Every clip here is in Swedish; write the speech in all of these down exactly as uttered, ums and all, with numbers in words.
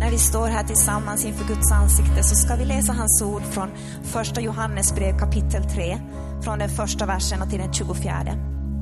när vi står här tillsammans inför Guds ansikte så ska vi läsa hans ord från första Johannes brev kapitel tre, från den första versen och till den tjugofjärde.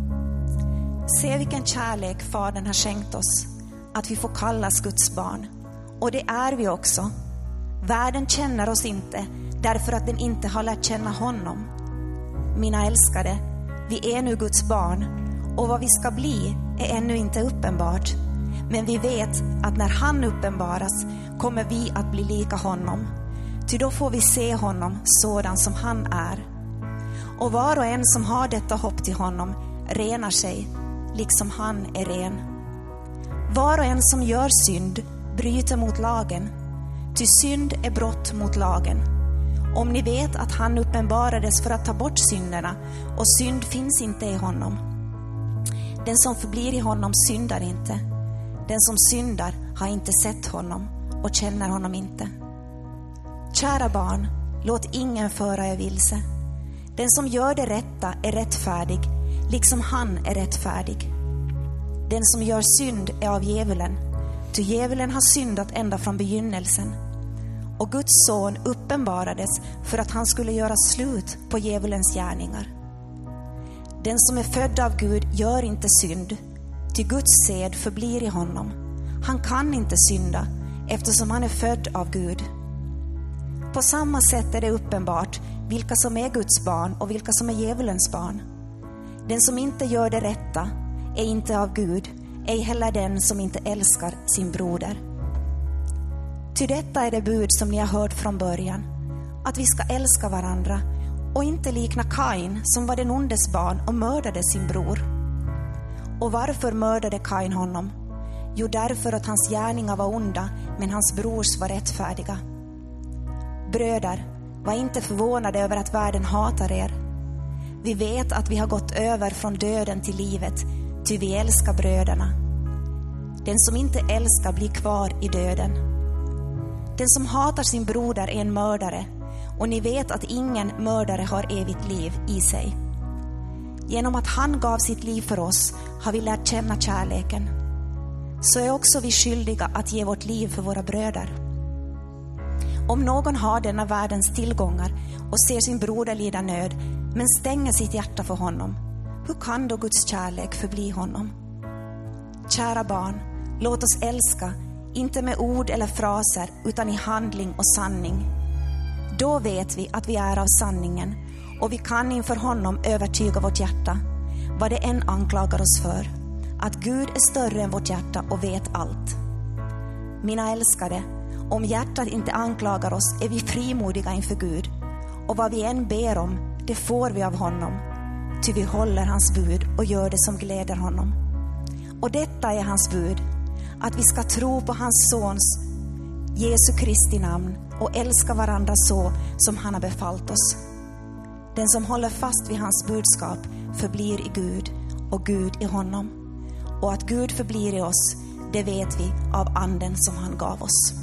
Se vilken kärlek Fadern har skänkt oss, att vi får kallas Guds barn. Och det är vi också. Världen känner oss inte, därför att den inte har lärt känna honom. Mina älskade, vi är nu Guds barn, och vad vi ska bli är ännu inte uppenbart. Men vi vet att när han uppenbaras kommer vi att bli lika honom. Ty då får vi se honom sådan som han är. Och var och en som har detta hopp till honom renar sig, liksom han är ren. Var och en som gör synd bryter mot lagen, ty synd är brott mot lagen. Om ni vet att han uppenbarades för att ta bort synderna, och synd finns inte i honom. Den som förblir i honom syndar inte. Den som syndar har inte sett honom och känner honom inte. Kära barn, låt ingen föra er vilse. Den som gör det rätta är rättfärdig, liksom han är rättfärdig. Den som gör synd är av djävulen, ty djävulen har syndat ända från begynnelsen. Och Guds son uppenbarades för att han skulle göra slut på djävulens gärningar. Den som är född av Gud gör inte synd, ty Guds sed förblir i honom. Han kan inte synda, eftersom han är född av Gud. På samma sätt är det uppenbart vilka som är Guds barn och vilka som är djävulens barn. Den som inte gör det rätta är inte av Gud, ej heller den som inte älskar sin broder. Ty detta är det bud som ni har hört från början, att vi ska älska varandra och inte likna Kain som var den ondes barn och mördade sin bror. Och varför mördade Kain honom? Jo, därför att hans gärningar var onda, men hans brors var rättfärdiga. Bröder, var inte förvånade över att världen hatar er. Vi vet att vi har gått över från döden till livet, ty vi älskar bröderna. Den som inte älskar blir kvar i döden. Den som hatar sin broder är en mördare, och ni vet att ingen mördare har evigt liv i sig. Genom att han gav sitt liv för oss har vi lärt känna kärleken. Så är också vi skyldiga att ge vårt liv för våra bröder. Om någon har denna världens tillgångar och ser sin broder lida nöd, men stänger sitt hjärta för honom, hur kan då Guds kärlek förbli honom? Kära barn, låt oss älska, inte med ord eller fraser, utan i handling och sanning. Då vet vi att vi är av sanningen, och vi kan inför honom övertyga vårt hjärta, vad det än anklagar oss för, att Gud är större än vårt hjärta och vet allt. Mina älskade, om hjärtat inte anklagar oss är vi frimodiga inför Gud, och vad vi än ber om, det får vi av honom, ty vi håller hans bud och gör det som gläder honom. Och detta är hans bud, att vi ska tro på hans sons Jesu Kristi namn och älska varandra så som han har befallt oss. Den som håller fast vid hans budskap förblir i Gud och Gud i honom. Och att Gud förblir i oss, det vet vi av anden som han gav oss.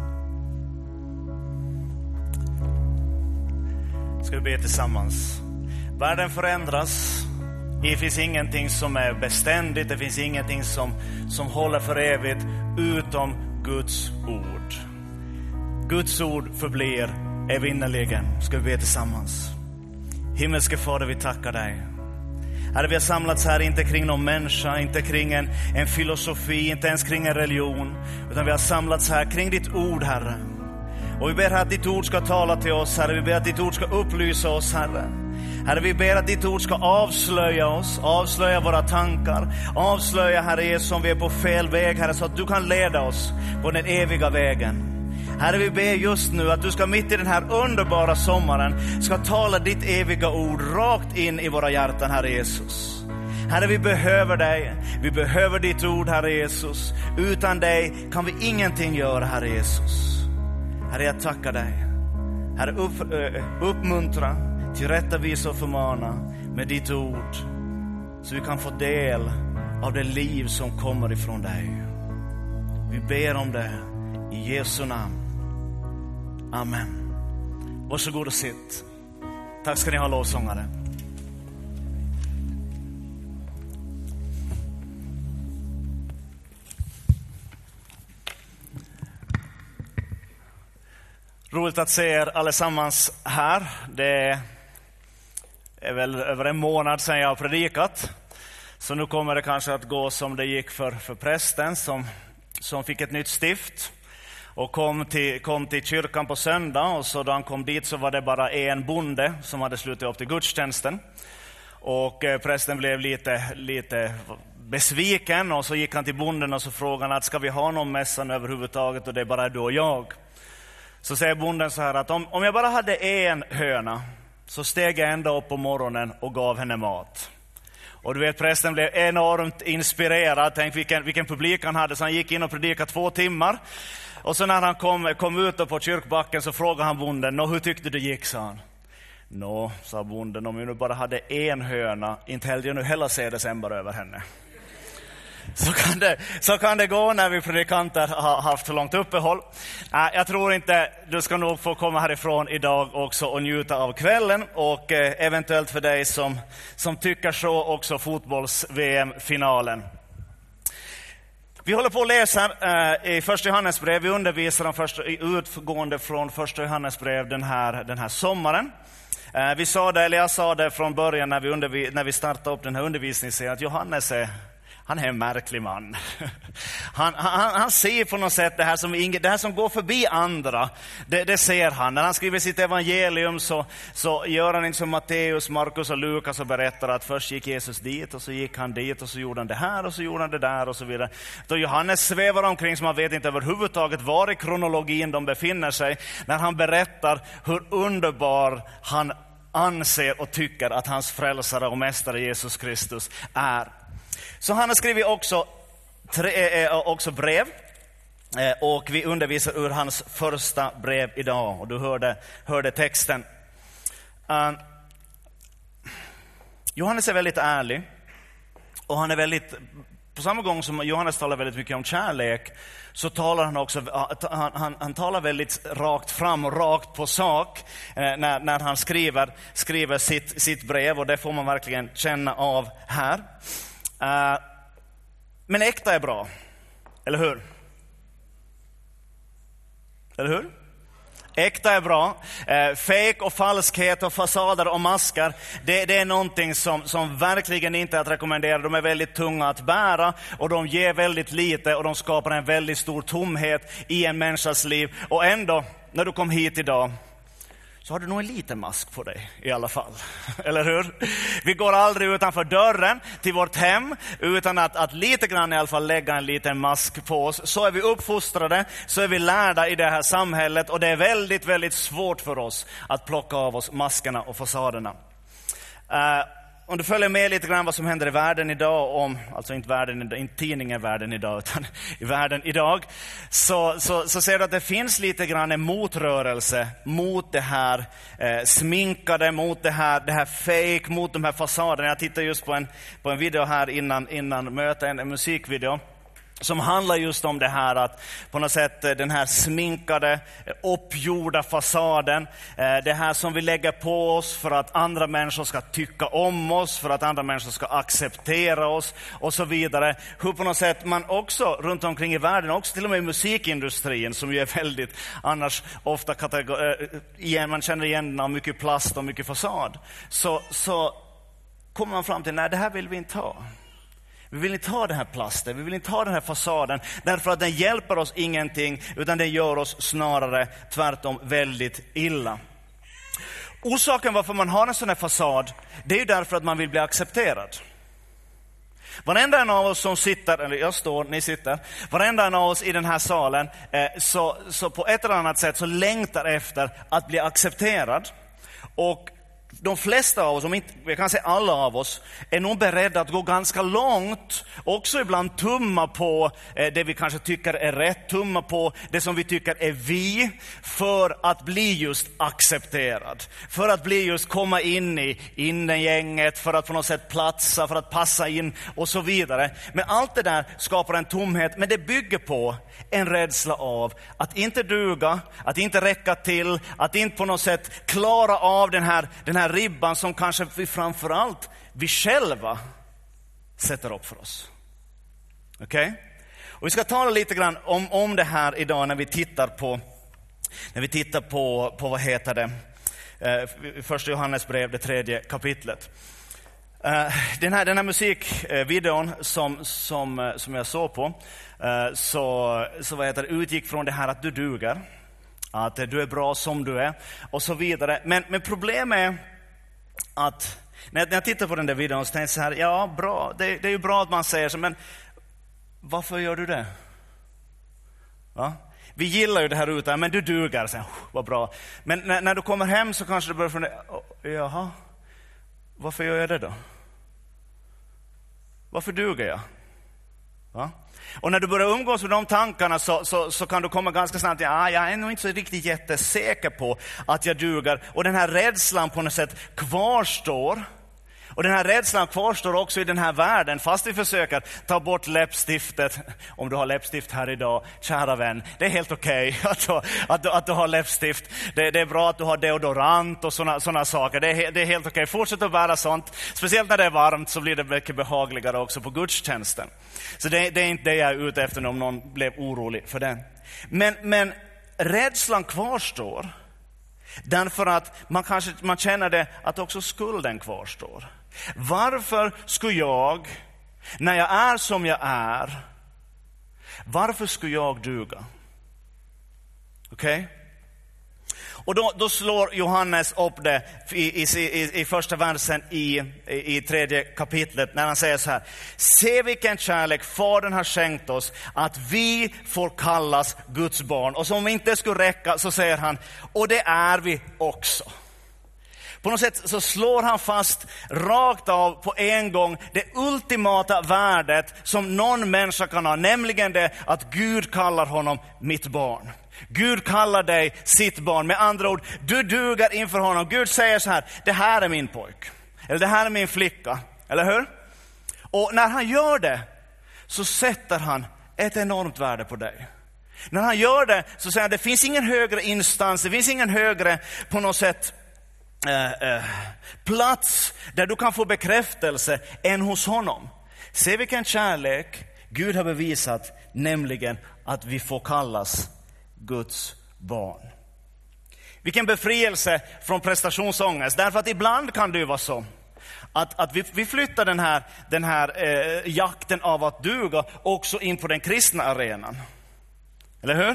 Ska vi be tillsammans. Världen förändras. Det finns ingenting som är beständigt. Det finns ingenting som, som håller för evigt utom Guds ord. Guds ord förblir evinnerligen. Ska vi be tillsammans. Himmelske Fader, vi tackar dig. Herre, vi har samlats här inte kring någon människa, inte kring en, en filosofi, inte ens kring en religion. Utan vi har samlats här kring ditt ord, Herre. Och vi ber att ditt ord ska tala till oss, Herre. Vi ber att ditt ord ska upplysa oss, Herre. Herre, vi ber att ditt ord ska avslöja oss, avslöja våra tankar. Avslöja, Herre Jesus, om vi är på fel väg, Herre, så att du kan leda oss på den eviga vägen. Herre, vi ber just nu att du ska mitt i den här underbara sommaren ska tala ditt eviga ord rakt in i våra hjärtan, Herre Jesus. Herre, vi behöver dig. Vi behöver ditt ord, Herre Jesus. Utan dig kan vi ingenting göra, Herre Jesus. Herre, jag tackar dig. Herre, upp, uppmuntra, tillrättavisa och förmana med ditt ord. Så vi kan få del av det liv som kommer ifrån dig. Vi ber om det i Jesu namn. Amen. Varsågod och sitt. Tack ska ni ha, lovsångare. Roligt att se er allesammans här. Det är väl över en månad sedan jag har predikat. Så nu kommer det kanske att gå som det gick för, för prästen som, som fick ett nytt stift. Och kom till, kom till kyrkan på söndag, och så då han kom dit så var det bara en bonde som hade slutit upp till gudstjänsten. Och eh, prästen blev lite, lite besviken, och så gick han till bonden och så frågade han att ska vi ha någon mässan överhuvudtaget, och det är bara du och jag. Så säger bonden så här att om, om jag bara hade en höna så steg jag ända upp på morgonen och gav henne mat. Och du vet, prästen blev enormt inspirerad. Tänk vilken, vilken publik han hade, så han gick in och predikade två timmar. Och så när han kom, kom ut på kyrkbacken så frågade han bonden: Nå, hur tyckte det gick, sa han. Nå, sa bonden, om jag nu bara hade en höna, inte hällde jag nu hela sädesänbar över henne. Så kan, det, så kan det gå när vi predikanter har haft så långt uppehåll. Äh, jag tror inte, du ska nog få komma härifrån idag också och njuta av kvällen. Och eh, eventuellt för dig som, som tycker så också fotbolls-V M-finalen. Vi håller på att läsa eh, i första Johannesbrev. Vi undervisar om första, utgående från första Johannesbrev den här, den här sommaren. Eh, vi sa det, eller jag sa det från början när vi, undervi, när vi startade upp den här undervisningen, att Johannes är Han är en märklig man. Han, han, han ser på något sätt det här som, det här som går förbi andra. Det, det ser han. När han skriver sitt evangelium så, så gör han inte som Matteus, Markus och Lukas och berättar att först gick Jesus dit och så gick han dit och så gjorde han det här och så gjorde han det där och så vidare. Då Johannes svävar omkring som man vet inte överhuvudtaget var i kronologin de befinner sig. När han berättar hur underbar han anser och tycker att hans frälsare och mästare Jesus Kristus är. Så han har skrivit också, tre, eh, också brev, eh, och vi undervisar ur hans första brev idag, och du hörde, hörde texten. Uh, Johannes är väldigt ärlig, och han är väldigt, på samma gång som Johannes talar väldigt mycket om kärlek, så talar han också, han, han, han talar väldigt rakt fram och rakt på sak eh, när, när han skriver, skriver sitt, sitt brev, och det får man verkligen känna av här. Uh, men äkta är bra, eller hur? Eller hur? Äkta är bra. Uh, fake och falskhet och fasader och maskar, det, det är någonting som, som verkligen inte är att rekommendera. De är väldigt tunga att bära, och de ger väldigt lite, och de skapar en väldigt stor tomhet i en människas liv. Och ändå, när du kom hit idag, så har du nog en liten mask på dig i alla fall. Eller hur? Vi går aldrig utanför dörren till vårt hem utan att, att lite grann i alla fall lägga en liten mask på oss. Så är vi uppfostrade, så är vi lärda i det här samhället, och det är väldigt, väldigt svårt för oss att plocka av oss maskerna och fasaderna. Uh, Om du följer med lite grann vad som händer i världen idag, om, alltså inte, världen, inte tidningen Världen idag, utan i världen idag, så, så, så ser du att det finns lite grann en motrörelse mot det här eh, sminkade, mot det här, det här fake, mot de här fasaderna. Jag tittar just på en, på en video här innan, innan mötet, en, en musikvideo, som handlar just om det här att på något sätt den här sminkade, uppgjorda fasaden, det här som vi lägger på oss för att andra människor ska tycka om oss, för att andra människor ska acceptera oss och så vidare. Hur på något sätt man också runt omkring i världen, också till och med i musikindustrin, som ju är väldigt annars ofta kategori, man känner igen av mycket plast och mycket fasad, så, så kommer man fram till, nej, det här vill vi inte ha. Vi vill inte ha den här plasten, vi vill inte ha den här fasaden, därför att den hjälper oss ingenting, utan den gör oss snarare tvärtom väldigt illa. Orsaken varför man har en sån här fasad, det är ju därför att man vill bli accepterad. Varenda en av oss som sitter, eller jag står, ni sitter, varenda en av oss i den här salen, eh, så, så på ett eller annat sätt så längtar efter att bli accepterad. Och de flesta av oss, om inte, jag kan säga alla av oss, är nog beredda att gå ganska långt, också ibland tumma på eh, det vi kanske tycker är rätt, tumma på det som vi tycker är vi, för att bli just accepterad, för att bli just komma in i innegänget, för att på något sätt platsa, för att passa in och så vidare. Men allt det där skapar en tomhet, men det bygger på en rädsla av att inte duga, att inte räcka till, att inte på något sätt klara av den här, den här ribban som kanske vi framförallt vi själva sätter upp för oss. Okej? Okay? Och vi ska tala lite grann om, om det här idag när vi tittar på När vi tittar på, på vad heter det, eh, första Johannes brev, det tredje kapitlet. Eh, den, här, den här musikvideon som, som, som jag såg på, eh, så, så vad heter det, utgick från det här att du duger. Att du är bra som du är och så vidare. Men, men problemet är att när jag, när jag tittar på den där videon så tänker jag så här, ja bra, det, det är ju bra att man säger så, men varför gör du det? Ja? Vi gillar ju det här ute, men du duger, så, vad bra. Men när, när du kommer hem så kanske du börjar fundera, jaha, varför gör jag det då? Varför duger jag? Ja? Och när du börjar umgås med de tankarna så, så, så kan du komma ganska snabbt till, ah, jag är nog inte så riktigt jättesäker på att jag duger. Och den här rädslan på något sätt kvarstår. Och den här rädslan kvarstår också i den här världen, fast vi försöker ta bort läppstiftet. Om du har läppstift här idag, kära vän, det är helt okej okay att, du, att, du, att du har läppstift. Det, det är bra att du har deodorant och såna, såna saker. Det är, det är helt okej. Okay. Fortsätt att bära sånt. Speciellt när det är varmt så blir det mycket behagligare också på gudstjänsten. Så det, det är inte det jag är ute efter om någon blev orolig för det. Men, men rädslan kvarstår. Därför att man kanske man känner det att också skulden kvarstår. Varför skulle jag, när jag är som jag är, varför skulle jag duga? Okej? Okay? Och då, då slår Johannes upp det i, i, i, i första versen i, i, i tredje kapitlet när han säger så här: se vilken kärlek Fadern har skänkt oss att vi får kallas Guds barn. Och som inte skulle räcka så säger han, och det är vi också. På något sätt så slår han fast rakt av på en gång det ultimata värdet som någon människa kan ha. Nämligen det att Gud kallar honom mitt barn. Gud kallar dig sitt barn. Med andra ord, du duger inför honom. Gud säger så här, det här är min pojk. Eller det här är min flicka. Eller hur? Och när han gör det så sätter han ett enormt värde på dig. När han gör det så säger han, det finns ingen högre instans. Det finns ingen högre på något sätt eh, eh, plats där du kan få bekräftelse än hos honom. Se vilken kärlek Gud har bevisat, nämligen att vi får kallas Guds barn. Vilken befrielse från prestationsångest. Därför att ibland kan det ju vara så att, att vi, vi flyttar den här, den här eh, jakten av att duga också in på den kristna arenan. Eller hur?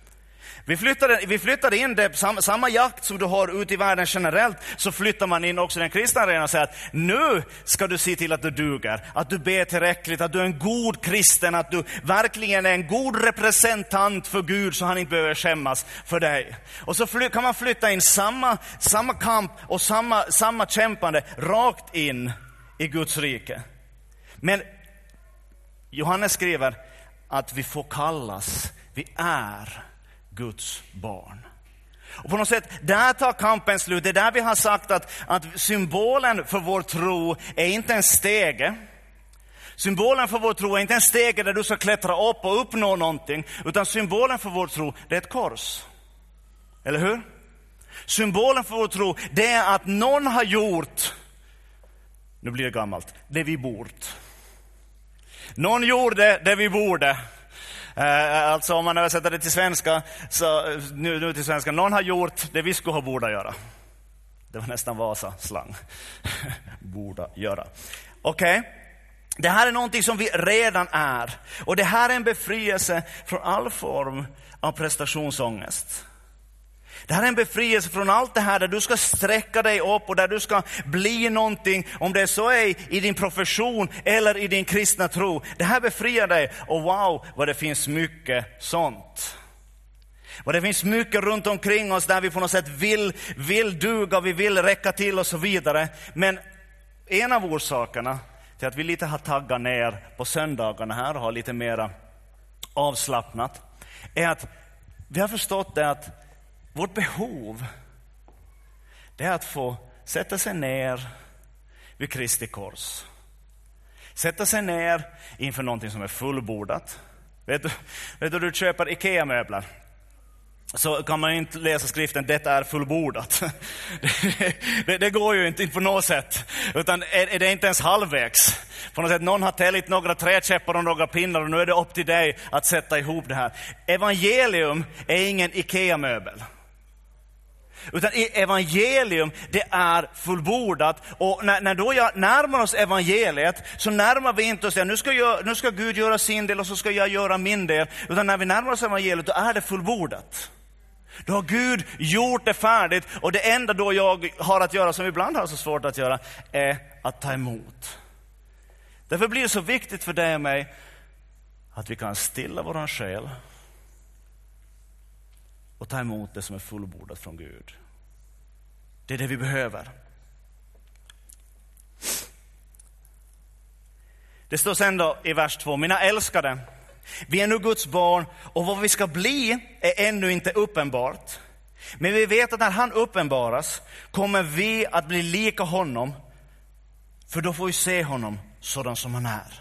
Vi flyttar, vi flyttar in det, samma, samma jakt som du har ute i världen generellt, så flyttar man in också den kristna arenan och säger att nu ska du se till att du duger, att du ber tillräckligt, att du är en god kristen, att du verkligen är en god representant för Gud så han inte behöver skämmas för dig. Och så fly, kan man flytta in samma, samma kamp och samma, samma kämpande rakt in i Guds rike. Men Johannes skriver att vi får kallas, vi är Guds barn. Och på något sätt, där tar kampen slut. Det är där vi har sagt att, att symbolen för vår tro är inte en stege. Symbolen för vår tro är inte en stege där du ska klättra upp och uppnå någonting. Utan symbolen för vår tro, det är ett kors. Eller hur? Symbolen för vår tro, det är att någon har gjort, nu blir det gammalt, det vi borde. Någon gjorde det vi borde. Uh, alltså om man översätter det till svenska, så nu, nu till svenska, någon har gjort det vi skulle ha borde göra. Det var nästan Vasa-slang. Borde göra. Okej. Okay. Det här är någonting som vi redan är. Och det här är en befrielse från all form av prestationsångest. Det här är en befrielse från allt det här där du ska sträcka dig upp och där du ska bli någonting, om det så är i din profession eller i din kristna tro. Det här befriar dig, och wow, vad det finns mycket sånt. Vad det finns mycket runt omkring oss där vi på något sätt vill, vill duga, vi vill räcka till och så vidare. Men en av orsakerna till att vi lite har taggat ner på söndagarna här och har lite mera avslappnat är att vi har förstått det att vårt behov, det är att få sätta sig ner vid Kristi kors. Sätta sig ner inför någonting som är fullbordat. Vet du, vet du, du köper IKEA-möbler. så kan man inte läsa skriften, detta är fullbordat. Det, det, det går ju inte på något sätt. Utan är, är det inte ens halvvägs. På något sätt, någon har tällit några träkäppar och några pinnar och nu är det upp till dig att sätta ihop det här. Evangelium är ingen Ikea-möbel. Utan evangelium, det är fullbordat. Och när, när då jag närmar oss evangeliet så närmar vi inte oss det. Nu ska, jag, nu ska Gud göra sin del och så ska jag göra min del. Utan när vi närmar oss evangeliet, då är det fullbordat. Då har Gud gjort det färdigt. Och det enda då jag har att göra, som ibland har så svårt att göra, är att ta emot. Därför blir det så viktigt för dig och mig att vi kan stilla våran själ och ta emot det som är fullbordat från Gud. Det är det vi behöver. Det står sen då i vers två. Mina älskade, vi är nu Guds barn och vad vi ska bli är ännu inte uppenbart. Men vi vet att när han uppenbaras kommer vi att bli lika honom. För då får vi se honom sådan som han är.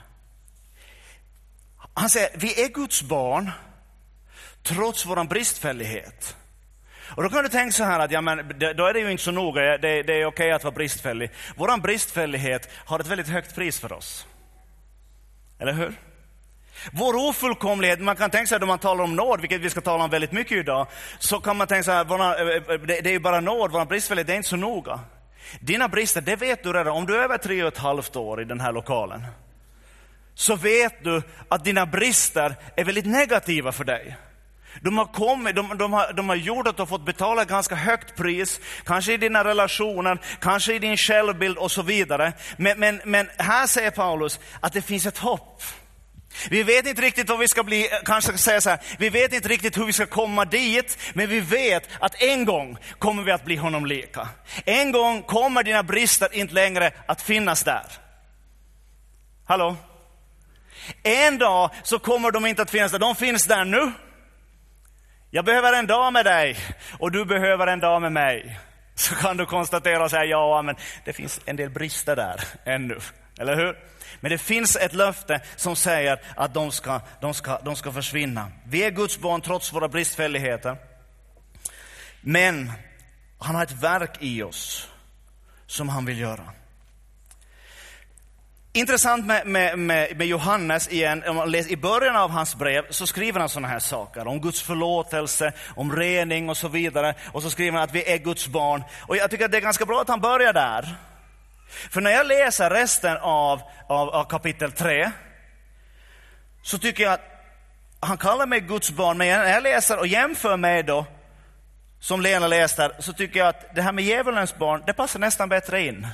Han säger, vi är Guds barn trots våran bristfällighet. Och då kan du tänka så här att ja, men då är det ju inte så noga, det, det är okej att vara bristfällig. Våran bristfällighet har ett väldigt högt pris för oss. Eller hur? Vår ofullkomlighet, man kan tänka sig att om man talar om nåd, vilket vi ska tala om väldigt mycket idag, så kan man tänka så här, våra, det, det är ju bara nåd, våran bristfällighet, det är inte så noga. Dina brister, det vet du redan. Om du är över tre och ett halvt år i den här lokalen, så vet du att dina brister är väldigt negativa för dig. De har, kommit, de, de, har, de har gjort att du har fått betala ett ganska högt pris. Kanske i dina relationer, kanske i din självbild och så vidare. Men, men, men här säger Paulus att det finns ett hopp. Vi vet inte riktigt vad vi ska bli, kanske ska säga så här. Vi vet inte riktigt hur vi ska komma dit. Men vi vet att en gång kommer vi att bli honom lika. En gång kommer dina brister inte längre att finnas där. Hallå? En dag så kommer de inte att finnas där. De finns där nu. Jag behöver en dag med dig och du behöver en dag med mig. Så kan du konstatera och säga ja, men det finns en del brister där ännu. Eller hur? Men det finns ett löfte som säger att de ska, de ska, de ska försvinna. Vi är Guds barn trots våra bristfälligheter. Men han har ett verk i oss som han vill göra. Intressant med, med, med, med Johannes igen, om man läser i början av hans brev så skriver han sådana här saker om Guds förlåtelse, om rening och så vidare. Och så skriver han att vi är Guds barn. Och jag tycker att det är ganska bra att han börjar där. För när jag läser resten av, av, av kapitel tre så tycker jag att han kallar mig Guds barn. Men när jag läser och jämför mig då, som Lena läste, så tycker jag att det här med djävulens barn, det passar nästan bättre in.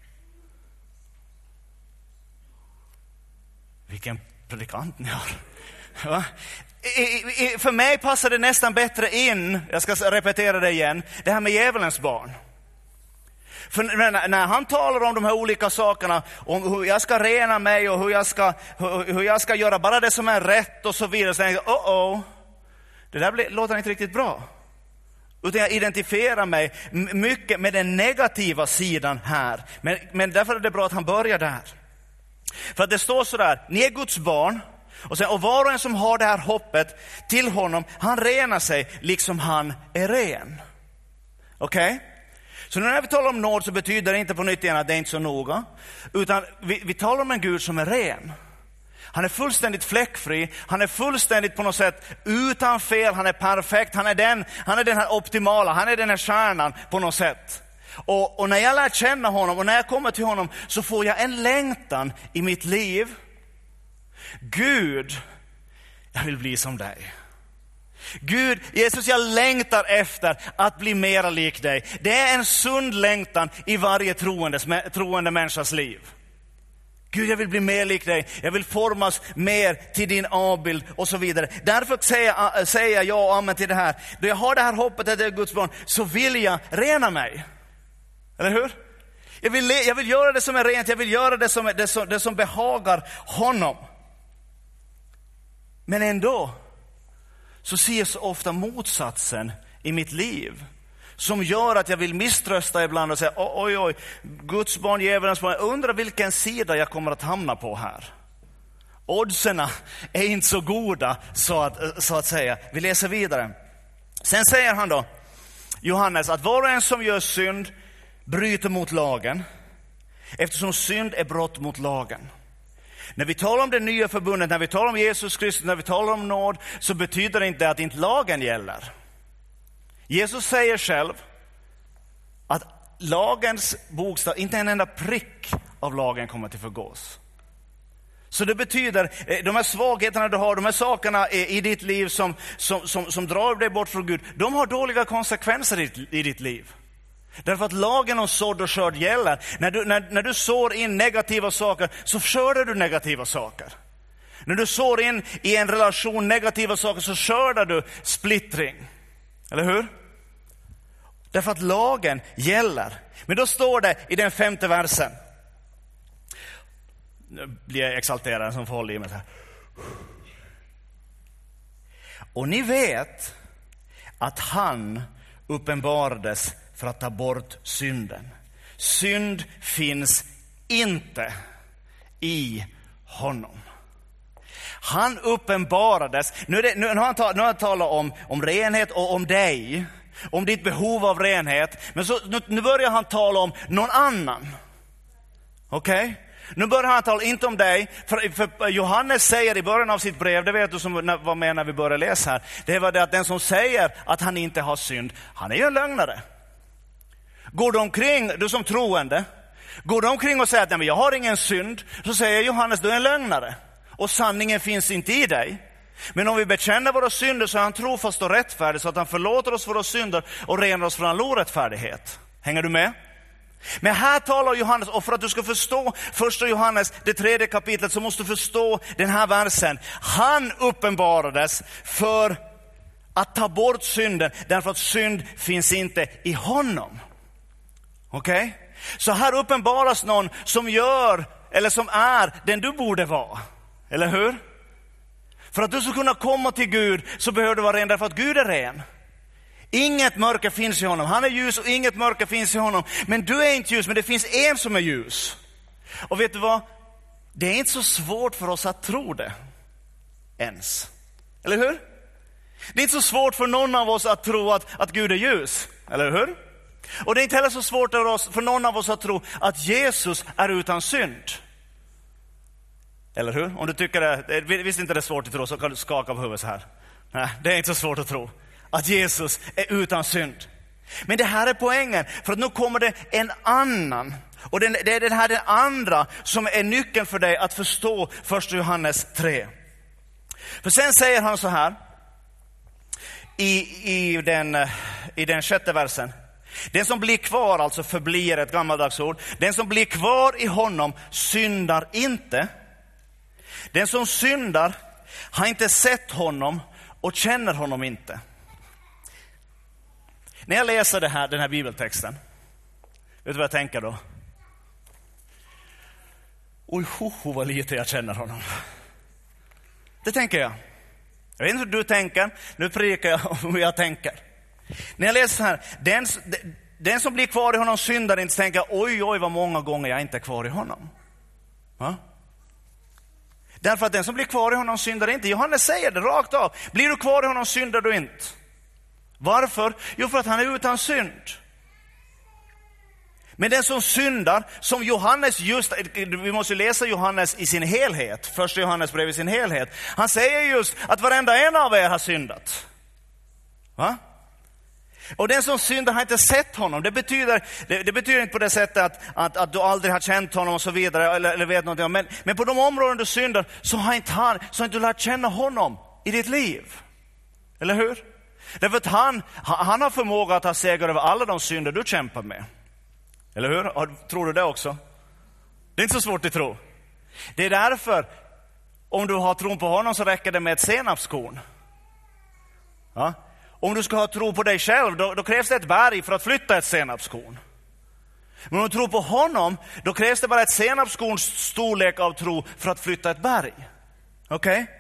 Vilken predikant ni har. Va? I, i, för mig passar det nästan bättre in, jag ska repetera det igen, det här med djävulens barn. För när, när han talar om de här olika sakerna, om hur jag ska rena mig och hur jag ska, hur, hur jag ska göra bara det som är rätt och så vidare, så tänker jag, oh oh, det där blir, låter inte riktigt bra. Utan jag identifierar mig mycket med den negativa sidan här. Men, men därför är det bra att han börjar där. För att det står så där, ni är Guds barn. Och, sen, och var och en som har det här hoppet till honom, han renar sig liksom han är ren. Okej? Okay? Så när vi talar om nåd så betyder det inte på nytt igen att det är inte så noga. Utan vi, vi talar om en Gud som är ren. Han är fullständigt fläckfri. Han är fullständigt på något sätt utan fel. Han är perfekt. Han är den, han är den här optimala. Han är den här stjärnan på något sätt. Och, och när jag lär känna honom och när jag kommer till honom så får jag en längtan i mitt liv. Gud, jag vill bli som dig. Gud, Jesus, jag längtar efter att bli mera lik dig. Det är en sund längtan i varje troende, troende människas liv. Gud, jag vill bli mer lik dig. Jag vill formas mer till din avbild och så vidare. Därför säger, säger jag ja och amen till det här. Då jag har det här hoppet att det är Guds barn, så vill jag rena mig. Eller hur? Jag vill, jag vill göra det som är rent. Jag vill göra det som, det som, det som behagar honom. Men ändå så ser jag så ofta motsatsen i mitt liv. Som gör att jag vill misströsta ibland och säga oj oj, Guds barn, djävulens barn. Jag undrar vilken sida jag kommer att hamna på här. Oddserna är inte så goda så att, så att säga. Vi läser vidare. Sen säger han då, Johannes, att var och en som gör synd bryter mot lagen, eftersom synd är brott mot lagen. När vi talar om det nya förbundet, när vi talar om Jesus Kristus, när vi talar om nåd, så betyder det inte att inte lagen gäller. Jesus säger själv att lagens bokstav, inte en enda prick av lagen kommer till förgås. Så det betyder, de här svagheterna du har, de här sakerna i ditt liv som, som, som, som drar dig bort från Gud, de har dåliga konsekvenser i, i ditt liv. Därför att lagen om sådd och skörd gäller. När du, när, när du sår in negativa saker, så skördar du negativa saker. När du sår in i en relation negativa saker, så skördar du splittring. Eller hur? Därför att lagen gäller. Men då står det i den femte versen. Nu blir jag exalterad som får hålla i mig så här. Och ni vet att han uppenbarades för att ta bort synden. Synd finns inte i honom. Han uppenbarades. Nu, är det, nu, har, han talat, nu har han talat om, om renhet och om dig. Om ditt behov av renhet. Men så, nu, nu börjar han tala om någon annan. Okej? Okay? Nu börjar han tala inte om dig. För, för Johannes säger i början av sitt brev, det vet du som var med när vi började läsa här. Det var det att den som säger att han inte har synd, han är ju en lögnare. Går du omkring, du som troende, går du omkring och säger att nej, men jag har ingen synd, så säger Johannes, du är en lögnare. Och sanningen finns inte i dig. Men om vi bekänner våra synder, så är han trofast och rättfärdig, så att han förlåter oss våra synder och renar oss från all orättfärdighet. Hänger du med? Men här talar Johannes, och för att du ska förstå första Johannes, det tredje kapitlet, så måste du förstå den här versen. Han uppenbarades för att ta bort synden, därför att synd finns inte i honom. Okej? Okay? Så här uppenbaras någon som gör, eller som är den du borde vara. Eller hur? För att du ska kunna komma till Gud, så behöver du vara ren, därför att Gud är ren. Inget mörker finns i honom. Han är ljus och inget mörker finns i honom. Men du är inte ljus, men det finns en som är ljus. Och vet du vad? Det är inte så svårt för oss att tro det. Ens. Eller hur? Det är inte så svårt för någon av oss att tro att, att Gud är ljus. Eller hur? Och det är inte heller så svårt för, oss, för någon av oss att tro att Jesus är utan synd. Eller hur? Om du tycker det, visst inte det är svårt att tro, så kan du skaka på huvudet så här. Nej, det är inte så svårt att tro att Jesus är utan synd. Men det här är poängen, för att nu kommer det en annan. Och det är den här den andra som är nyckeln för dig att förstå första Johannes tre. För sen säger han så här i, i, den, i den sjätte versen. Den som blir kvar, alltså förblir ett gammaldags ord. Den som blir kvar i honom syndar inte. Den som syndar har inte sett honom och känner honom inte. När jag läser det här, den här bibeltexten, vet du vad jag tänker då? Oj, ho, ho, vad lite jag känner honom. Det tänker jag. Jag vet inte hur du tänker, nu predikar jag om hur jag tänker. När jag läser så här, den, den som blir kvar i honom syndar inte, tänker jag, oj, oj, vad många gånger jag inte är kvar i honom. Va? Därför att den som blir kvar i honom syndar inte. Johannes säger det rakt av. Blir du kvar i honom syndar du inte. Varför? Jo, för att han är utan synd. Men den som syndar, som Johannes just, vi måste läsa Johannes i sin helhet, första Johannes brev i sin helhet. Han säger just att varenda en av er har syndat. Va? Och den som syndar har inte sett honom. Det betyder, det, det betyder inte på det sättet att, att, att du aldrig har känt honom och så vidare, eller, eller vet någonting. Men, men på de områden du syndar, så har inte han, så har inte du lärt känna honom i ditt liv. Eller hur? Därför att han, han har förmåga att ha seger över alla de synder du kämpar med. Eller hur? Tror du det också? Det är inte så svårt att tro. Det är därför, om du har tron på honom, så räcker det med ett senapskorn. Ja? Om du ska ha tro på dig själv, då, då krävs det ett berg för att flytta ett senapskorn. Men om du tror på honom, då krävs det bara ett senapskorns storlek av tro för att flytta ett berg. Okej? Okay?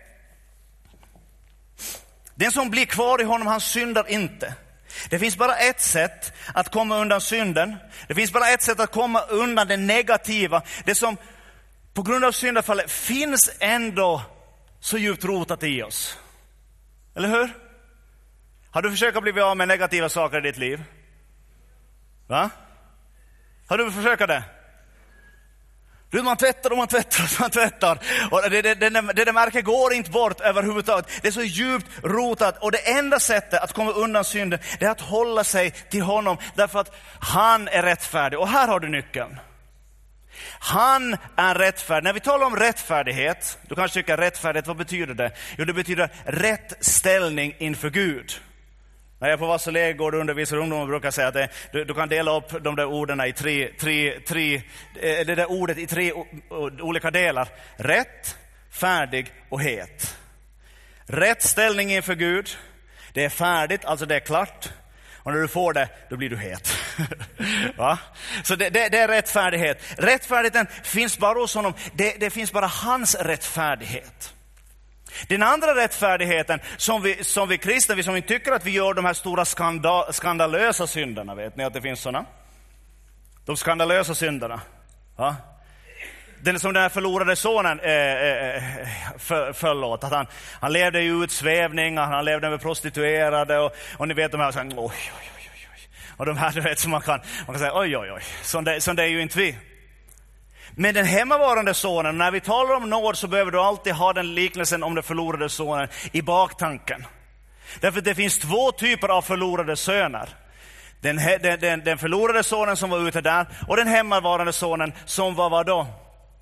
Den som blir kvar i honom, han syndar inte. Det finns bara ett sätt att komma undan synden. Det finns bara ett sätt att komma undan det negativa. Det som på grund av syndafallet finns ändå så djupt rotat i oss. Eller hur? Har du försökt bli av med negativa saker i ditt liv? Va? Har du försökt det? Du, man tvättar och man tvättar och man tvättar. Och det, det, det, det, det märket går inte bort överhuvudtaget. Det är så djupt rotat. Och det enda sättet att komma undan synden, det är att hålla sig till honom. Därför att han är rättfärdig. Och här har du nyckeln. Han är rättfärdig. När vi talar om rättfärdighet, du kanske tycker rättfärdighet, vad betyder det? Jo, det betyder rätt ställning inför Gud. När jag på Vasselé går och undervisar ungdomar brukar säga att det, du, du kan dela upp de där orden i tre, tre, tre, det där ordet i tre o, o, olika delar. Rätt, färdig och het. Rätt ställning inför Gud, det är färdigt, alltså det är klart. Och när du får det, då blir du het. Va? Så det, det, det är rättfärdighet. Rättfärdigheten finns bara hos honom. Det, det finns bara hans rättfärdighet. Den andra rättfärdigheten som vi, som vi kristna, vi som inte tycker att vi gör de här stora skandal, skandalösa synderna, vet ni att det finns sådana? De skandalösa synderna. Ja? Den som den här förlorade sonen eh, eh, för, förlåt, att han, han levde i utsvävning, han levde med prostituerade och, och ni vet de här så här, oj, oj, oj, oj. Och de här du vet som man kan, man kan säga oj, oj, oj, som det, som det är ju inte vi. Men den hemmavarande sonen, när vi talar om nåd så behöver du alltid ha den liknelsen om den förlorade sonen i baktanken. Därför att det finns två typer av förlorade söner. Den, den, den, den förlorade sonen som var ute där och den hemmavarande sonen som var vad då?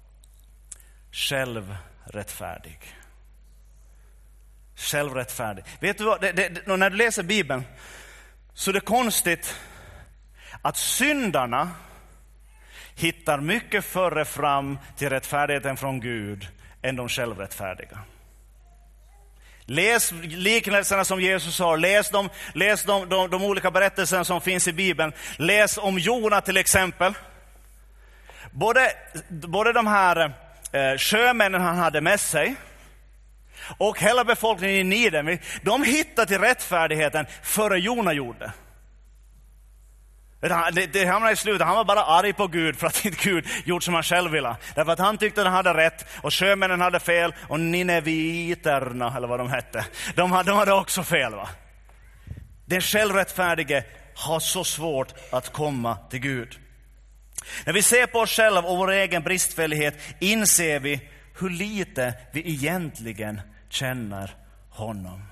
Självrättfärdig. Självrättfärdig. Vet du vad, det, det, när du läser Bibeln så är det konstigt att syndarna hittar mycket före fram till rättfärdigheten från Gud än de självrättfärdiga. Läs liknelserna som Jesus har. Läs, dem, läs de, de, de olika berättelserna som finns i Bibeln. Läs om Jona till exempel. Både, både de här eh, sjömännen han hade med sig och hela befolkningen i Niden, de hittade till rättfärdigheten före Jona gjorde. Det, det hamnade i slutet. Han var bara arg på Gud för att inte Gud gjort som han själv ville. Därför att han tyckte att han hade rätt och sjömännen hade fel och nineviterna eller vad de hette. De hade, de hade också fel, va? Den självrättfärdige har så svårt att komma till Gud. När vi ser på oss själva och vår egen bristfällighet inser vi hur lite vi egentligen känner honom.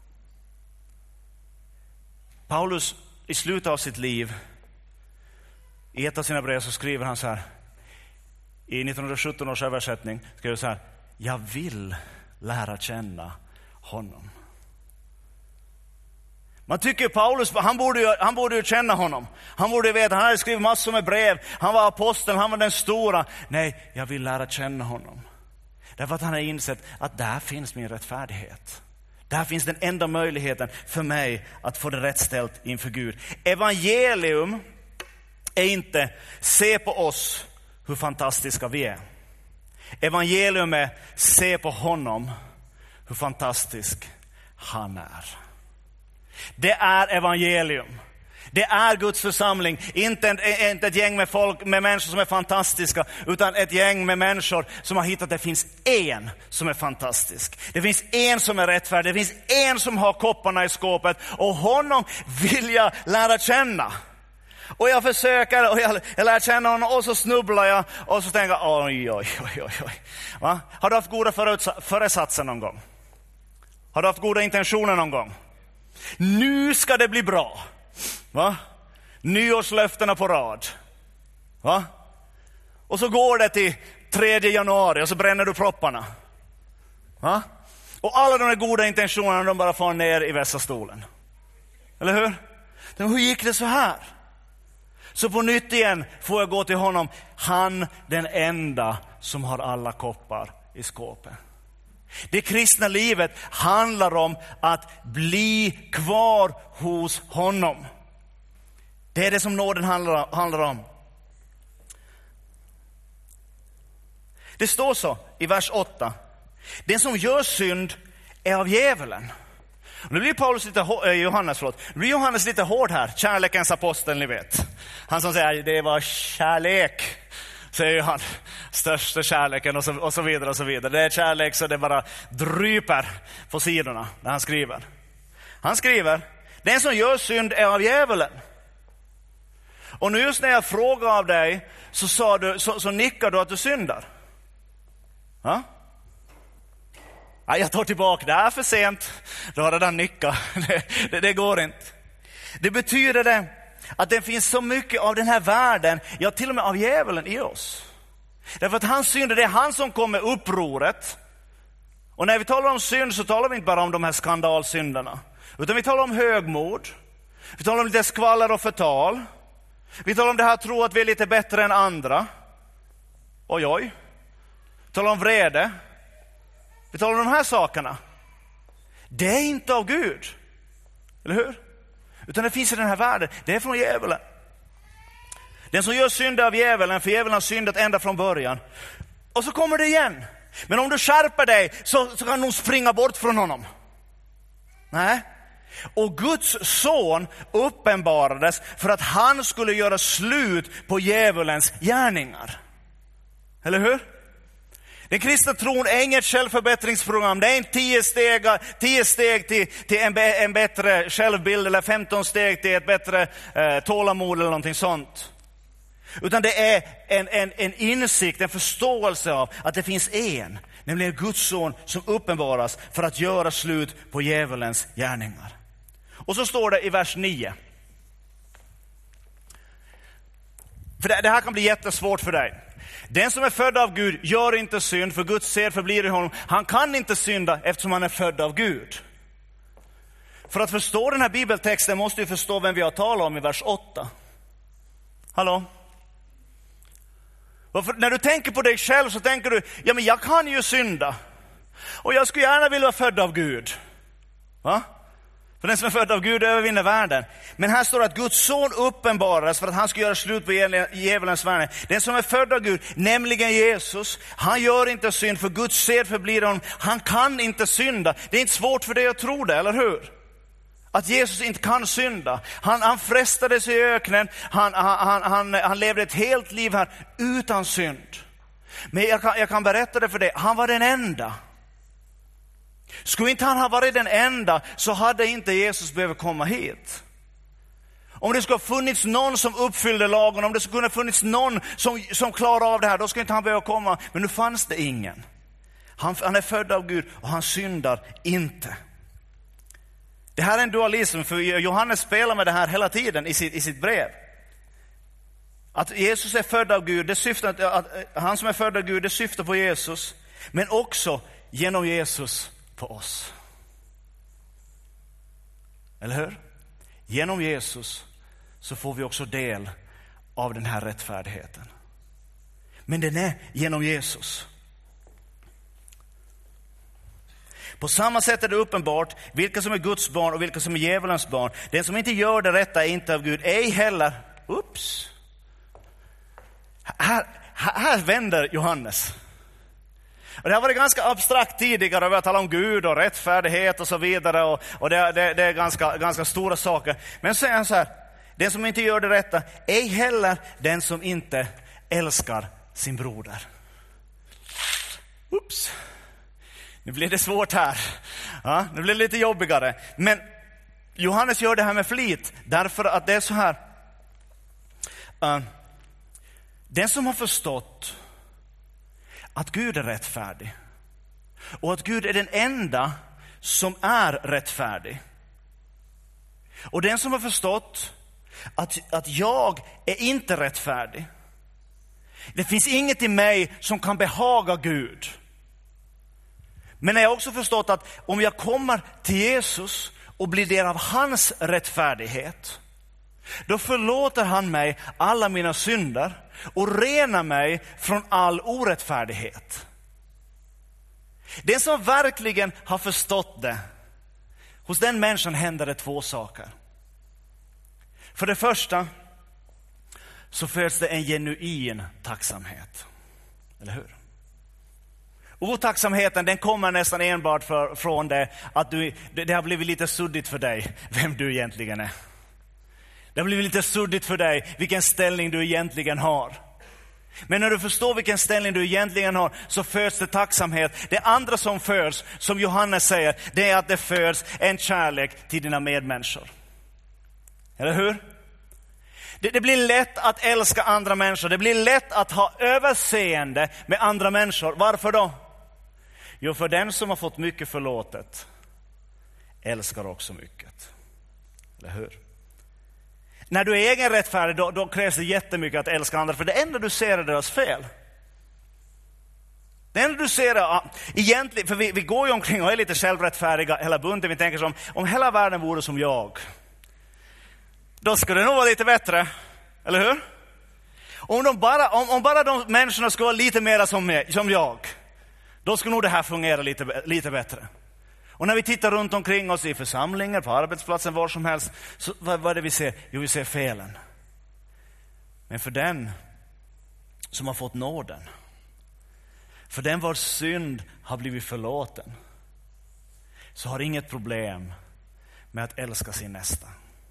Paulus i slutet av sitt liv, i ett av sina brev så skriver han så här, i nittonhundrasjutton års översättning skriver så här: jag vill lära känna honom. Man tycker Paulus, han borde ju, han borde ju känna honom. Han borde veta, han hade skrivit massor med brev. Han var aposteln, han var den stora. Nej, jag vill lära känna honom. Därför att han har insett att där finns min rättfärdighet. Där finns den enda möjligheten för mig att få det rätt ställt inför Gud. Evangelium är inte se på oss hur fantastiska vi är. Evangelium är se på honom hur fantastisk han är. Det är evangelium. Det är Guds församling, inte, en, inte ett gäng med folk, med människor som är fantastiska, utan ett gäng med människor som har hittat att det finns en som är fantastisk. Det finns en som är rättfärdig, det finns en som har kopparna i skåpet och honom vill jag lära känna. Och jag försöker och jag, jag lär känna honom och så snubblar jag och så tänker jag oj, oj, oj, oj, oj. Va? Har du haft goda föresatser någon gång? Har du haft goda intentioner någon gång? Nu ska det bli bra. Va? Nyårslöftena på rad. Va? Och så går det till tredje januari och så bränner du propparna. Va? Och alla de här goda intentionerna de bara får ner i vässa stolen. Eller hur? Men hur gick det så här? Så på nytt igen får jag gå till honom. Han den enda som har alla koppar i skåpet. Det kristna livet handlar om att bli kvar hos honom. Det är det som nåden handlar, handlar om. Det står så i vers åtta. Den som gör synd är av djävulen. Nu blir Paulus lite hår, Johannes, förlåt. Nu blir Johannes lite hård här. Kärlekens apostel, ni vet. Han som säger det var kärlek, säger han. Största kärleken och så, och så vidare och så vidare. Det är kärlek så det bara dryper på sidorna när han skriver. Han skriver, Den som gör synd är av djävulen. Och nu just när jag frågar av dig så, sa du, så, så nickar du att du syndar. Ja? Ja, jag tar tillbaka, det är för sent. Du har redan nickat. Det, det, det går inte. Det betyder det att det finns så mycket av den här världen, ja till och med av djävulen i oss. Därför att han synder, det är han som kommer upproret. Och när vi talar om synd så talar vi inte bara om de här skandalsynderna. Utan vi talar om högmod. Vi talar om lite skvaller och förtal. Vi talar om det här att tro att vi är lite bättre än andra. Oj oj. Vi talar om vrede. Vi talar om de här sakerna. Det är inte av Gud. Eller hur? Utan det finns i den här världen. Det är från djävulen. Den som gör synd av djävulen, för djävulen har syndat ända från början. Och så kommer det igen. Men om du skärper dig så, så kan någon springa bort från honom. Nej. Och Guds son uppenbarades för att han skulle göra slut på djävulens gärningar. Eller hur? Den kristna tron är inget självförbättringsprogram. Det är inte tio steg, tio steg till, till en, en bättre självbild eller femton steg till ett bättre eh, tålamod eller någonting sånt. Utan det är en, en, en insikt, en förståelse av att det finns en, nämligen Guds son som uppenbaras för att göra slut på djävulens gärningar. Och så står det i vers nio. För det, det här kan bli jättesvårt för dig. Den som är född av Gud gör inte synd, för Guds ser förblir i honom. Han kan inte synda eftersom han är född av Gud. För att förstå den här bibeltexten måste vi förstå vem vi har talat om i vers åtta. Hallå? Varför, när du tänker på dig själv så tänker du, ja men jag kan ju synda. Och jag skulle gärna vilja vara född av Gud. Va? För den som är född av Gud övervinner världen. Men här står det att Guds son uppenbarades för att han ska göra slut på djävulens värld. Den som är född av Gud, nämligen Jesus, han gör inte synd, för Guds sed förblir honom. Han kan inte synda. Det är inte svårt för dig att tro det, eller hur? Att Jesus inte kan synda. Han, han frestades i öknen. Han, han, han, han levde ett helt liv här utan synd. Men jag kan, jag kan berätta det för dig. Han var den enda. Skulle inte han ha varit den enda så hade inte Jesus behövt komma hit. Om det skulle ha funnits någon som uppfyllde lagen, om det skulle ha funnits någon som, som klarar av det här, då skulle inte han behöva komma. Men nu fanns det ingen. Han, han är född av Gud och han syndar inte. Det här är en dualism, för Johannes spelar med det här hela tiden i sitt, i sitt brev. Att Jesus är född av Gud, det syftar, att, att han som är född av Gud, det syftar på Jesus. Men också genom Jesus på oss. Eller hur? Genom Jesus så får vi också del av den här rättfärdigheten. Men den är genom Jesus. På samma sätt är det uppenbart vilka som är Guds barn och vilka som är djävulens barn. Den som inte gör det rätta är inte av Gud, ej heller. Ups. Här, här vänder Johannes. Och det har varit ganska abstrakt tidigare. Vi har talat om Gud och rättfärdighet och så vidare. Och, och det, det, det är ganska, ganska stora saker. Men så säger han så här. Den som inte gör det rätta, ej heller den som inte älskar sin broder. Ups. Nu blir det svårt här. Ja, nu blir det lite jobbigare. Men Johannes gör det här med flit. Därför att det är så här. Uh, den som har förstått att Gud är rättfärdig. Och att Gud är den enda som är rättfärdig. Och den som har förstått att, att jag är inte rättfärdig. Det finns inget i mig som kan behaga Gud. Men jag har också förstått att om jag kommer till Jesus och blir del av hans rättfärdighet, då förlåter han mig alla mina synder och renar mig från all orättfärdighet. Den som verkligen har förstått det, hos den människan händer det två saker. För det första så föds det en genuin tacksamhet. Eller hur? Otacksamheten, den kommer nästan enbart för, från det att du, det, det har blivit lite suddigt för dig vem du egentligen är. Det har blivit lite suddigt för dig vilken ställning du egentligen har. Men när du förstår vilken ställning du egentligen har så föds det tacksamhet. Det andra som föds, som Johannes säger, det är att det föds en kärlek till dina medmänniskor. Eller hur? Det, det blir lätt att älska andra människor. Det blir lätt att ha överseende med andra människor. Varför då? Jo, för den som har fått mycket förlåtet älskar också mycket. Eller hur? När du är egen rättfärdig, då, då krävs det jättemycket att älska andra. För det enda du ser är deras fel. Det enda du ser är, egentligen, för vi, vi går ju omkring och är lite självrättfärdiga hela bunten. Vi tänker som, om hela världen vore som jag, då skulle det nog vara lite bättre. Eller hur? Om, de bara, om, om bara de människorna skulle vara lite mer som, mig, som jag, då skulle nog det här fungera lite, lite bättre. Och när vi tittar runt omkring oss i församlingar, på arbetsplatsen, var som helst, så vad, vad är det vi ser? Jo, vi ser felen. Men för den som har fått nåden, för den vars synd har blivit förlåten, så har inget problem med att älska sin nästa.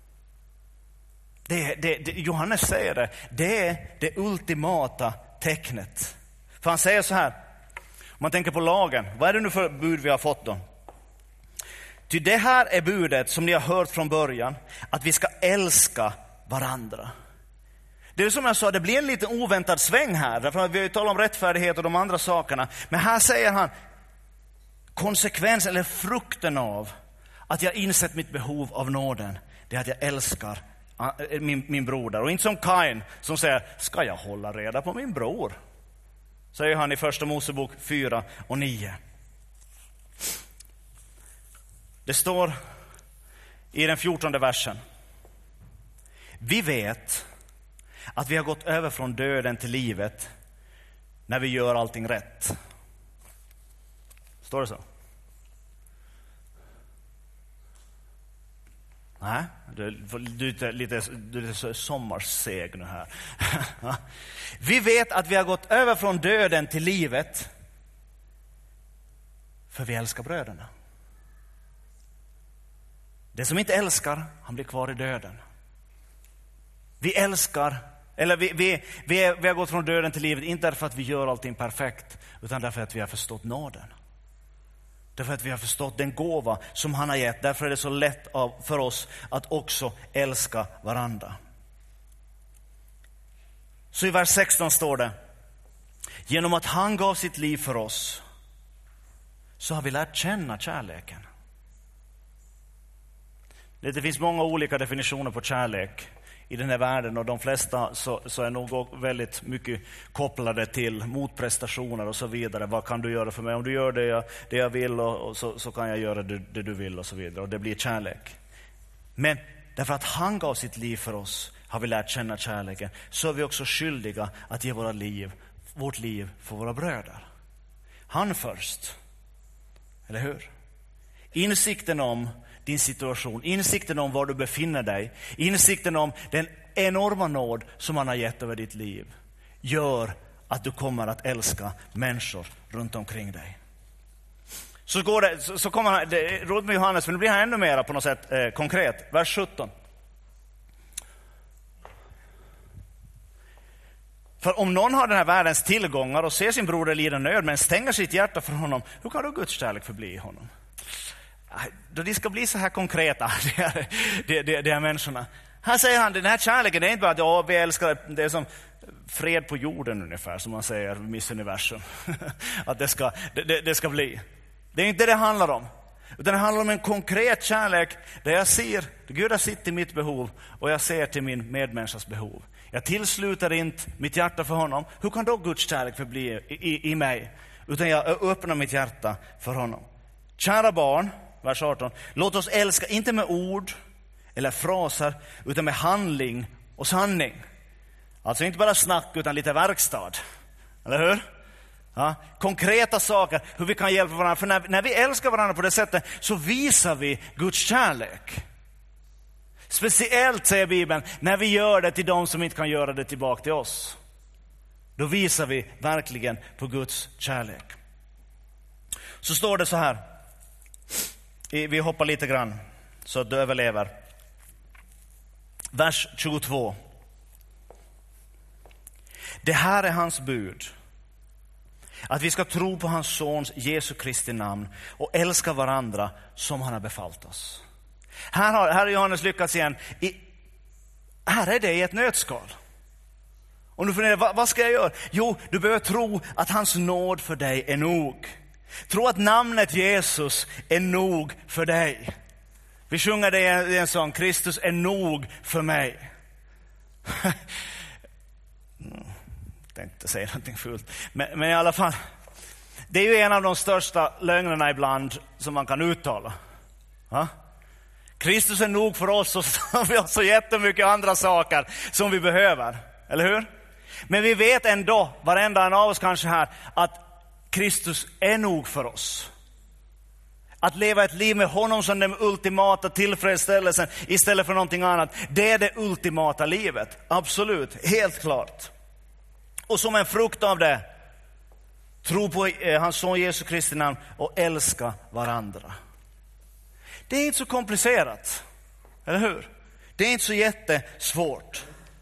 Det, det, det, Johannes säger det, det är det ultimata tecknet. För han säger så här, om man tänker på lagen, vad är det nu för bud vi har fått då? Ty det här är budet som ni har hört från början, att vi ska älska varandra. Det är som jag sa, det blir en lite oväntad sväng här, därför att vi har ju talat om rättfärdighet och de andra sakerna. Men här säger han konsekvensen eller frukten av att jag insett mitt behov av nåden, det är att jag älskar min, min broder. Och inte som Kain som säger, ska jag hålla reda på min bror? Säger han i första Mosebok fyra och nio. Det står i den fjortonde versen. Vi vet att vi har gått över från döden till livet när vi gör allting rätt. Står det så? Nej, du, du, du, lite, du är lite sommarseg nu här. Vi vet att vi har gått över från döden till livet för vi älskar bröderna. Det som inte älskar, han blir kvar i döden. Vi älskar, eller vi, vi, vi, är, vi har gått från döden till livet, inte därför att vi gör allting perfekt, utan därför att vi har förstått nåden. Därför att vi har förstått den gåva som han har gett. Därför är det så lätt av, för oss att också älska varandra. Så i vers sexton står det, genom att han gav sitt liv för oss, så har vi lärt känna kärleken. Det finns många olika definitioner på kärlek i den här världen, och de flesta så, så är nog väldigt mycket kopplade till motprestationer och så vidare. Vad kan du göra för mig? Om du gör det jag, det jag vill och, och så, så kan jag göra det, det du vill och så vidare. Och det blir kärlek. Men därför att han gav sitt liv för oss har vi lärt känna kärleken. Så är vi också skyldiga att ge våra liv, vårt liv för våra bröder. Han först. Eller hur? Insikten om din situation, insikten om var du befinner dig, insikten om den enorma nåd som han har gett över ditt liv, gör att du kommer att älska människor runt omkring dig. Så går det, så, så kommer han, det råd med Johannes, men det blir han ännu mer på något sätt eh, konkret. Vers sjutton. För om någon har den här världens tillgångar och ser sin broder lida nöd men stänger sitt hjärta för honom, hur kan då Guds kärlek förbli i honom? Då de ska bli så här konkreta, de här, de, de, de här människorna. Här säger han, den här kärleken, det är inte bara att ja, vi älskar, det är som fred på jorden ungefär, som man säger, Miss Universum. Att det ska, det, det ska bli. Det är inte det det handlar om. Utan det handlar om en konkret kärlek där jag ser, Gud har sitt i mitt behov och jag ser till min medmänniskas behov. Jag tillsluter inte mitt hjärta för honom. Hur kan då Guds kärlek förbli i, i, i mig? Utan jag öppnar mitt hjärta för honom. Kära barn, vers arton. Låt oss älska inte med ord eller fraser utan med handling och sanning. Alltså inte bara snack utan lite verkstad. Eller hur? Ja, konkreta saker, hur vi kan hjälpa varandra. För när, när vi älskar varandra på det sättet så visar vi Guds kärlek. Speciellt, säger Bibeln, när vi gör det till de som inte kan göra det tillbaka till oss. Då visar vi verkligen på Guds kärlek. Så står det så här. Vi hoppar lite grann så att du överlever. Vers tjugotvå. Det här är hans bud. Att vi ska tro på hans sons Jesu Kristi namn och älska varandra som han har befallt oss. Här har, här har Johannes lyckats igen. I, här är det i ett nötskal. Om du funderar, vad, vad ska jag göra? Jo, du behöver tro att hans nåd för dig är nog. Tro att namnet Jesus är nog för dig. Vi sjunger det i en, i en sång, Kristus är nog för mig. Jag tänkte säga någonting fult. Men, men i alla fall, det är ju en av de största lögnerna ibland som man kan uttala. Ja? Kristus är nog för oss, och vi har så jättemycket andra saker som vi behöver. Eller hur? Men vi vet ändå, varenda en av oss kanske här, att Kristus är nog för oss. Att leva ett liv med honom som den ultimata tillfredsställelsen istället för någonting annat. Det är det ultimata livet. Absolut, helt klart. Och som en frukt av det, tro på hans son Jesu Kristi namn och älska varandra. Det är inte så komplicerat, eller hur? Det är inte så jättesvårt.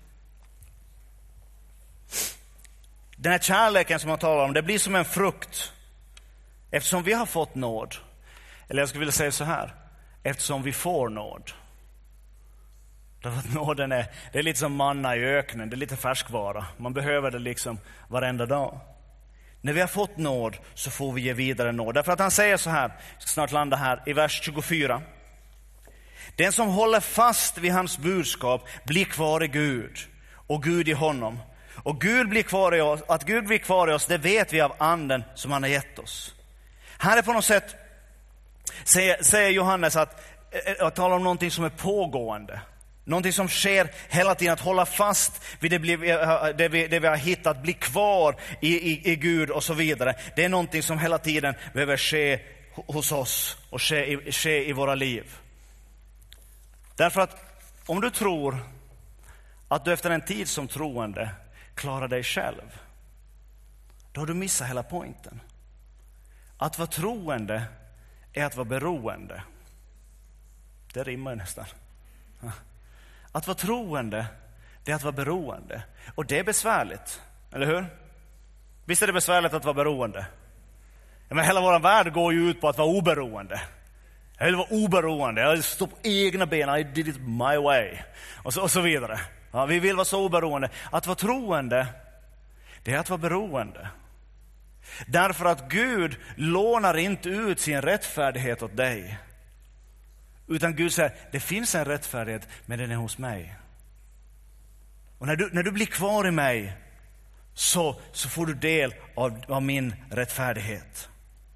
Den här kärleken som man talar om, det blir som en frukt. Eftersom vi har fått nåd. Eller jag skulle vilja säga så här. Eftersom vi får nåd. Därför att nåden är, det är lite som manna i öknen. Det är lite färskvara. Man behöver det liksom varenda dag. När vi har fått nåd så får vi ge vidare nåd. Därför att han säger så här, jag ska snart landa här i vers tjugofyra. Den som håller fast vid hans budskap blir kvar i Gud och Gud i honom. Och Gud blir kvar i oss, att Gud blir kvar i oss, det vet vi av anden som han har gett oss. Här är på något sätt, säger, säger Johannes, att, att tala om någonting som är pågående. Någonting som sker hela tiden, att hålla fast vid det, bli, det, vi, det vi har hittat, bli kvar i, i, i Gud och så vidare. Det är någonting som hela tiden behöver ske hos oss och ske i, ske i våra liv. Därför att om du tror att du efter en tid som troende klarar dig själv, då har du missat hela poängen. Att vara troende är att vara beroende. Det rimmar nästan. Att vara troende, det är att vara beroende. Och det är besvärligt, eller hur? Visst är det besvärligt att vara beroende? Men hela vår värld går ju ut på att vara oberoende. Jag vill vara oberoende, jag vill stå på egna ben, I did it my way. Och så, och så vidare. Ja, vi vill vara så oberoende. Att vara troende, det är att vara beroende. Därför att Gud lånar inte ut sin rättfärdighet åt dig. Utan Gud säger, det finns en rättfärdighet, men den är hos mig. Och när du, när du blir kvar i mig, så, så får du del av, av min rättfärdighet.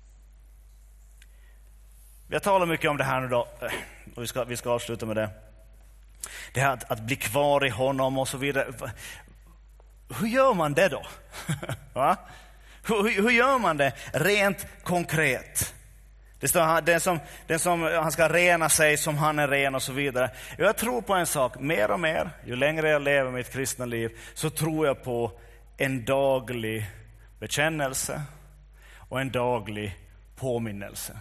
Vi har talat mycket om det här nu då, och vi ska, vi ska avsluta med det. Det här att, att bli kvar i honom och så vidare. Hur gör man det då? Va? Hur, hur gör man det rent konkret? Det står, den som, den som han ska rena sig som han är ren och så vidare. Jag tror på en sak, mer och mer, ju längre jag lever mitt kristna liv, så tror jag på en daglig bekännelse och en daglig påminnelse.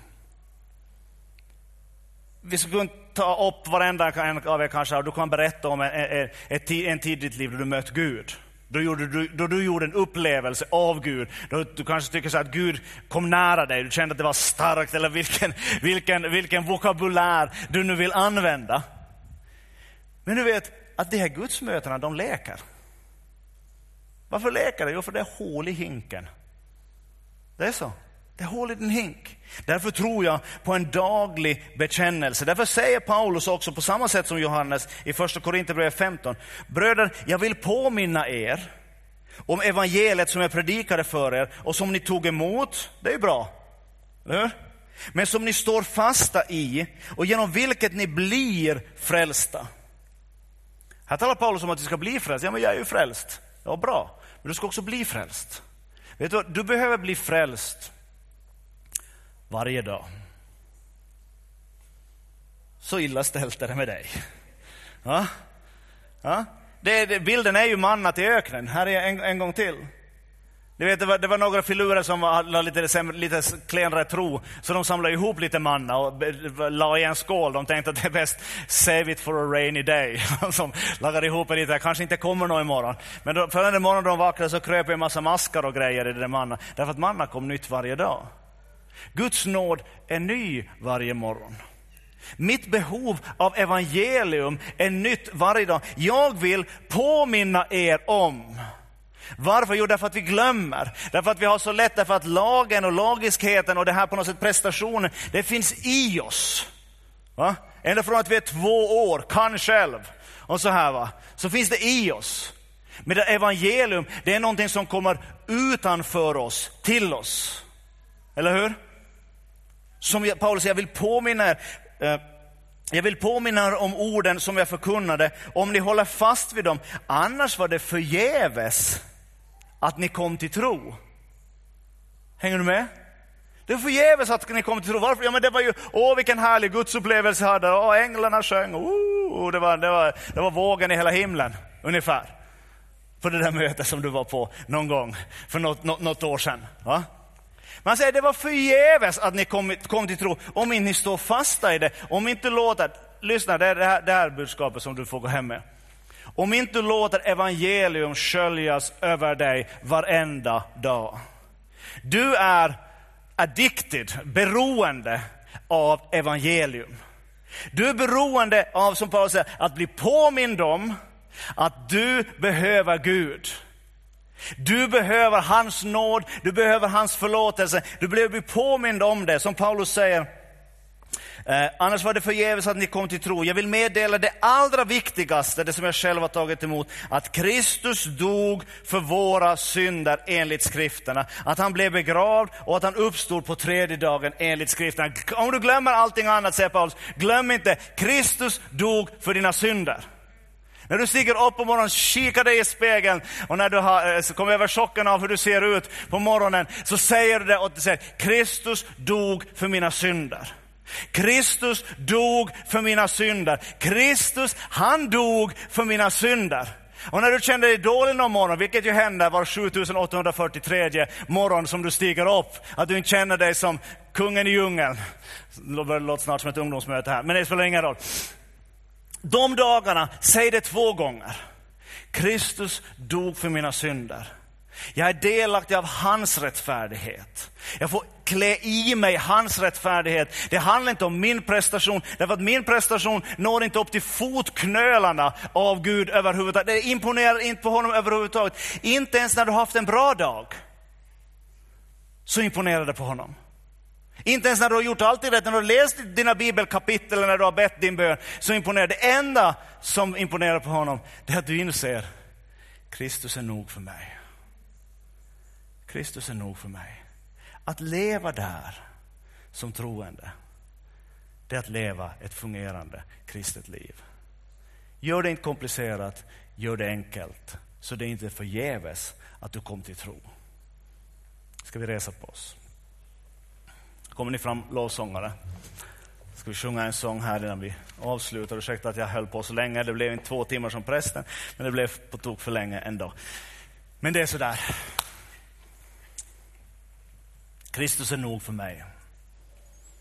Vi ska kunna ta upp varenda en av er kanske, och du kan berätta om en, en, en tid i ditt liv då du mött Gud. Då, gjorde du, då du gjorde en upplevelse av Gud. Då du kanske tycker så att Gud kom nära dig. Du kände att det var starkt, eller vilken, vilken, vilken vokabulär du nu vill använda. Men du vet att de här gudsmötena, de leker. Varför leker det? Jo, för det är hål i hinken. Det är så. Det är hål i din hink. Därför tror jag på en daglig bekännelse. Därför säger Paulus också på samma sätt som Johannes i första Korinthierbrevet femton. Bröder, jag vill påminna er om evangeliet som jag predikade för er och som ni tog emot. Det är bra, eller hur? Men som ni står fasta i och genom vilket ni blir frälsta. Här talar Paulus om att vi ska bli frälst. Ja, men jag är ju frälst. Ja, bra. Men du ska också bli frälst. Vet du vad? Du behöver bli frälst varje dag. Så illa ställt är det med dig. Ja? Ja? Det, det, bilden är ju mannat i öknen. Här är en, en gång till. Du vet, det var, det var några filurer som hade lite, lite klenare tro. Så de samlade ihop lite manna och la i en skål. De tänkte att det är bäst save it for a rainy day. Som lagade ihop lite. Det kanske inte kommer någon imorgon. Men då, för den morgonen de vaknade så kröp en massa maskar och grejer i det där manna. Därför att manna kom nytt varje dag. Guds nåd är ny varje morgon. Mitt behov av evangelium är nytt varje dag. Jag vill påminna er om. Varför? Jo, därför att vi glömmer. Därför att vi har så lätt, därför att lagen och lagiskheten och det här på något sätt prestationen, det finns i oss. Va? Ända från att vi är två år, kan själv. Och så här va, så finns det i oss. Men det evangelium, det är någonting som kommer utanför oss, till oss. Eller hur? Som Paulus säger, jag vill påminna er, eh, jag vill påminna er om orden som jag förkunnade. Om ni håller fast vid dem, annars var det förgäves att ni kom till tro. Hänger du med? Det var förgäves att ni kom till tro. Varför? Ja, men det var ju, åh vilken härlig gudsupplevelse hade. Åh, änglarna sjöng. Åh, det var, det var, det var vågen i hela himlen, ungefär. På det där mötet som du var på någon gång för något, något, något år sedan. Va? Man säger det var förgäves att ni kom, kom till tro. Om inte ni står fasta i det. Om inte låter, lyssna, det är det här, det här budskapet som du får gå hem med. Om inte låter evangelium sköljas över dig varenda dag. Du är addicted, beroende av evangelium. Du är beroende av, som Paulus säger, att bli påmind om att du behöver Gud. Du behöver hans nåd, du behöver hans förlåtelse. Du behöver bli påmind om det, som Paulus säger. Eh, annars var det förgäves att ni kom till tro. Jag vill meddela det allra viktigaste, det som jag själv har tagit emot. Att Kristus dog för våra synder enligt skrifterna. Att han blev begravd och att han uppstod på tredje dagen enligt skrifterna. Om du glömmer allting annat, säger Paulus, glöm inte, Kristus dog för dina synder. När du stiger upp på morgonen, kikar dig i spegeln och när du har, så kommer över chocken av hur du ser ut på morgonen, så säger du det och du säger, Kristus dog för mina synder. Kristus dog för mina synder. Kristus, han dog för mina synder. Och när du känner dig dålig någon morgon, vilket ju händer var sjutusen åttahundrafyrtiotredje morgon som du stiger upp, att du inte känner dig som kungen i djungeln. Det låter snart som ett ungdomsmöte här, men det spelar ingen roll. De dagarna, säg det två gånger. Kristus dog för mina synder. Jag är delaktig av hans rättfärdighet. Jag får klä i mig hans rättfärdighet. Det handlar inte om min prestation. Därför att min prestation når inte upp till fotknölarna av Gud överhuvudtaget. Det imponerar inte på honom överhuvudtaget. Inte ens när du har haft en bra dag så imponerar det på honom. Inte ens när du har gjort allt rätt, när du har läst dina bibelkapitel eller när du har bett din bön, så imponerar det. Enda som imponerar på honom, det är att du inser, Kristus är nog för mig. Kristus är nog för mig. Att leva där som troende, det är att leva ett fungerande kristet liv. Gör det inte komplicerat, gör det enkelt, så det är inte förgäves att du kom till tro. Ska vi resa på oss? Kommer ni fram, lovsångare? Ska vi sjunga en sång här innan vi avslutar? Ursäkta att jag höll på så länge. Det blev inte två timmar som prästen, men det blev på tok för länge ändå. Men det är så där. Kristus är nog för mig.